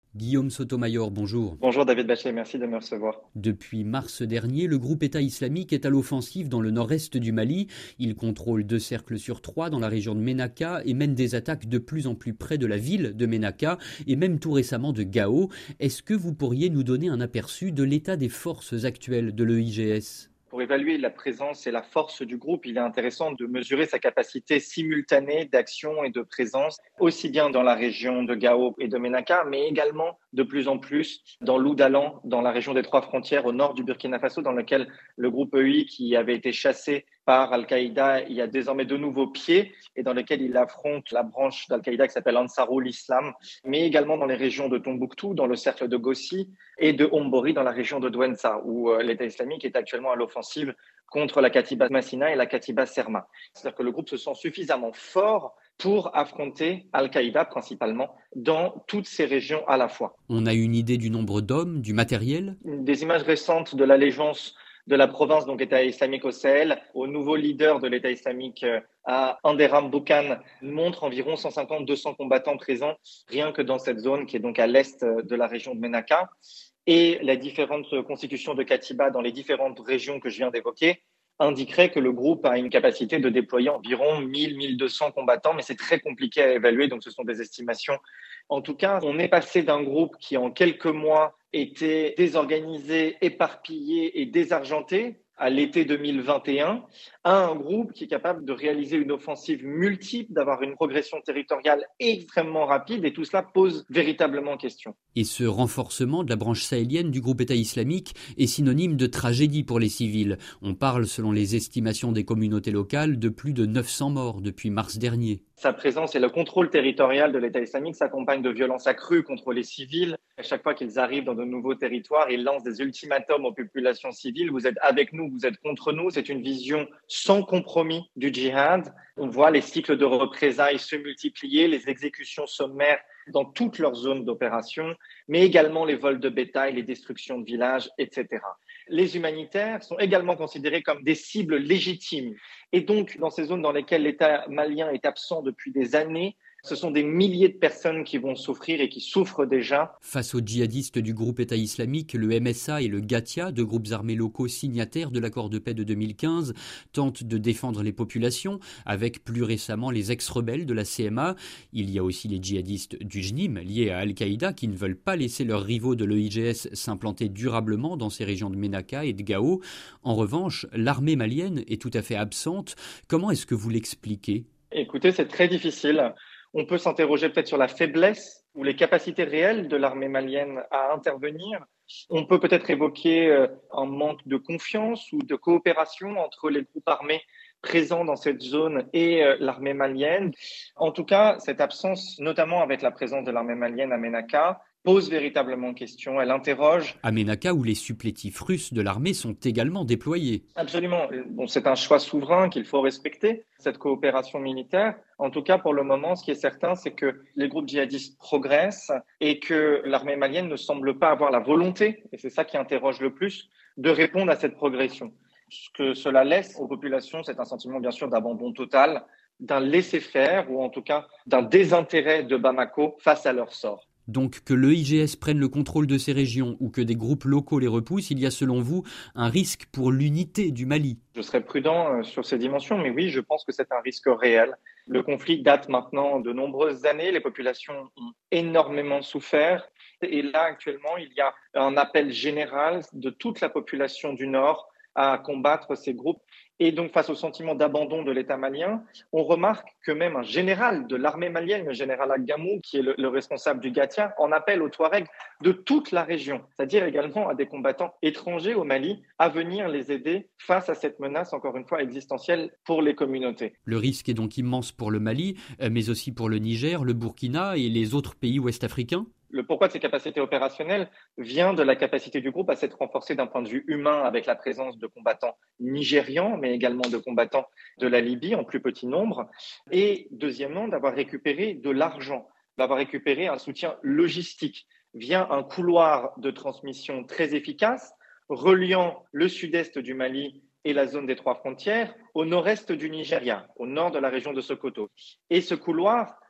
Guillaume Sotomayor, bonjour. Bonjour David Bachet, merci de me recevoir. Depuis mars dernier, le groupe État islamique est à l'offensive dans le nord-est du Mali. Il contrôle 2 cercles sur 3 dans la région de Ménaka et mène des attaques de plus en plus près de la ville de Ménaka et même tout récemment de Gao. Est-ce que vous pourriez nous donner un aperçu de l'état des forces actuelles de l'EIGS ? Pour évaluer la présence et la force du groupe, il est intéressant de mesurer sa capacité simultanée d'action et de présence, aussi bien dans la région de Gao et de Ménaka, mais également de plus en plus dans l'Oudalan, dans la région des Trois Frontières, au nord du Burkina Faso, dans lequel le groupe EI, qui avait été chassé par Al-Qaïda, il y a désormais de nouveaux pieds et dans lequel il affronte la branche d'Al-Qaïda qui s'appelle Ansarul Islam, mais également dans les régions de Tombouctou, dans le cercle de Gossi et de Ombori, dans la région de Douentza, où l'État islamique est actuellement à l'offensive contre la Katiba Massina et la Katiba Serma. C'est-à-dire que le groupe se sent suffisamment fort pour affronter Al-Qaïda principalement dans toutes ces régions à la fois. On a une idée du nombre d'hommes, du matériel ? Des images récentes de l'allégeance de la province, donc État islamique au Sahel, au nouveau leader de l'État islamique à Anderam Boukan, montrent environ 150-200 combattants présents rien que dans cette zone qui est donc à l'est de la région de Ménaka. Et les différentes constitutions de Katiba dans les différentes régions que je viens d'évoquer indiqueraient que le groupe a une capacité de déployer environ 1000-1200 combattants, mais c'est très compliqué à évaluer, donc ce sont des estimations. En tout cas, on est passé d'un groupe qui, en quelques mois, était désorganisé, éparpillé et désargenté à l'été 2021, à un groupe qui est capable de réaliser une offensive multiple, d'avoir une progression territoriale extrêmement rapide, et tout cela pose véritablement question. Et ce renforcement de la branche sahélienne du groupe État islamique est synonyme de tragédie pour les civils. On parle, selon les estimations des communautés locales, de plus de 900 morts depuis mars dernier. Sa présence et le contrôle territorial de l'État islamique s'accompagnent de violences accrues contre les civils. À chaque fois qu'ils arrivent dans de nouveaux territoires, ils lancent des ultimatums aux populations civiles. Vous êtes avec nous, vous êtes contre nous. C'est une vision sans compromis du djihad. On voit les cycles de représailles se multiplier, les exécutions sommaires dans toutes leurs zones d'opération, mais également les vols de bétail, les destructions de villages, etc. Les humanitaires sont également considérés comme des cibles légitimes. Et donc, dans ces zones dans lesquelles l'État malien est absent depuis des années, ce sont des milliers de personnes qui vont souffrir et qui souffrent déjà. Face aux djihadistes du groupe État islamique, le MSA et le Gatia, deux groupes armés locaux signataires de l'accord de paix de 2015, tentent de défendre les populations, avec plus récemment les ex-rebelles de la CMA. Il y a aussi les djihadistes du JNIM, liés à Al-Qaïda, qui ne veulent pas laisser leurs rivaux de l'EIGS s'implanter durablement dans ces régions de Ménaka et de Gao. En revanche, l'armée malienne est tout à fait absente. Comment est-ce que vous l'expliquez ? Écoutez, c'est très difficile. On peut s'interroger peut-être sur la faiblesse ou les capacités réelles de l'armée malienne à intervenir. On peut peut-être évoquer un manque de confiance ou de coopération entre les groupes armés présents dans cette zone et l'armée malienne. En tout cas, cette absence, notamment avec la présence de l'armée malienne à Ménaka, pose véritablement question. Elle interroge. À Ménaka, où les supplétifs russes de l'armée sont également déployés. Absolument. Bon, c'est un choix souverain qu'il faut respecter, cette coopération militaire. En tout cas, pour le moment, ce qui est certain, c'est que les groupes djihadistes progressent et que l'armée malienne ne semble pas avoir la volonté, et c'est ça qui interroge le plus, de répondre à cette progression. Ce que cela laisse aux populations, c'est un sentiment bien sûr d'abandon total, d'un laisser-faire ou en tout cas d'un désintérêt de Bamako face à leur sort. Donc que l'EIGS prenne le contrôle de ces régions ou que des groupes locaux les repoussent, il y a selon vous un risque pour l'unité du Mali. Je serais prudent sur ces dimensions, mais oui, je pense que c'est un risque réel. Le conflit date maintenant de nombreuses années, les populations ont énormément souffert et là actuellement il y a un appel général de toute la population du Nord à combattre ces groupes. Et donc, face au sentiment d'abandon de l'État malien, on remarque que même un général de l'armée malienne, le général Agamou, qui est le responsable du Gatia, en appelle aux Touaregs de toute la région, c'est-à-dire également à des combattants étrangers au Mali, à venir les aider face à cette menace, encore une fois, existentielle pour les communautés. Le risque est donc immense pour le Mali, mais aussi pour le Niger, le Burkina et les autres pays ouest-africains. Le pourquoi de ces capacités opérationnelles vient de la capacité du groupe à s'être renforcé d'un point de vue humain avec la présence de combattants nigérians, mais également de combattants de la Libye en plus petit nombre. Et deuxièmement, d'avoir récupéré de l'argent, d'avoir récupéré un soutien logistique via un couloir de transmission très efficace reliant le sud-est du Mali et la zone des Trois Frontières au nord-est du Nigeria, au nord de la région de Sokoto. Et ce couloir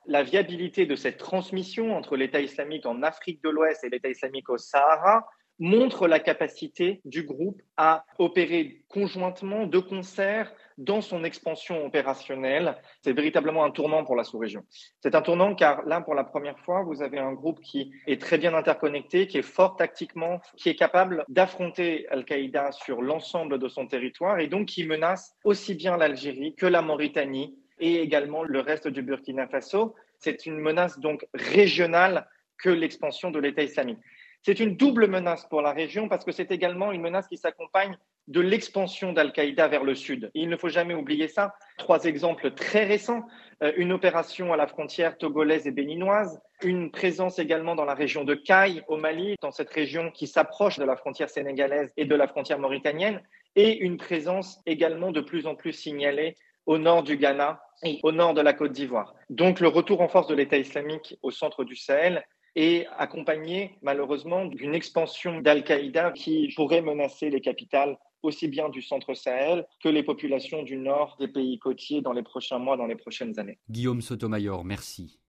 la viabilité de cette transmission entre l'État islamique en Afrique de l'Ouest et l'État islamique au Sahara montre la capacité du groupe à opérer conjointement, de concert, dans son expansion opérationnelle. C'est véritablement un tournant pour la sous-région. C'est un tournant car là, pour la première fois, vous avez un groupe qui est très bien interconnecté, qui est fort tactiquement, qui est capable d'affronter Al-Qaïda sur l'ensemble de son territoire et donc qui menace aussi bien l'Algérie que la Mauritanie et également le reste du Burkina Faso. C'est une menace donc régionale que l'expansion de l'État islamique. C'est une double menace pour la région parce que c'est également une menace qui s'accompagne de l'expansion d'Al-Qaïda vers le sud. Et il ne faut jamais oublier ça. 3 exemples très récents. Une opération à la frontière togolaise et béninoise, une présence également dans la région de Kayes au Mali, dans cette région qui s'approche de la frontière sénégalaise et de la frontière mauritanienne, et une présence également de plus en plus signalée au nord du Ghana et au nord de la Côte d'Ivoire. Donc le retour en force de l'État islamique au centre du Sahel et accompagné malheureusement d'une expansion d'Al-Qaïda qui pourrait menacer les capitales aussi bien du centre Sahel que les populations du nord des pays côtiers dans les prochains mois, dans les prochaines années. Guillaume Sotomayor, merci.